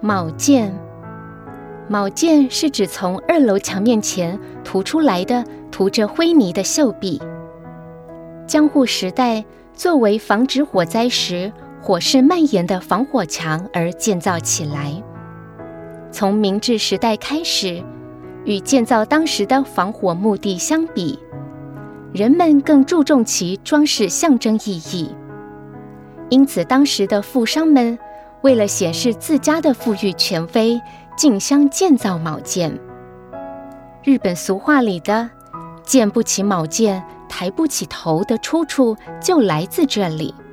卯剑，卯剑是指从2楼墙面前凸出来的涂着灰泥的锈壁。江户时代作为防止火灾时火势蔓延的防火墙而建造起来。从明治时代开始，与建造当时的防火目的相比，人们更注重其装饰象征意义。因此当时的富商们为了显示自家的富裕权威，竞相建造卯剑。日本俗话里的建不起卯剑，抬不起头的出处就来自这里。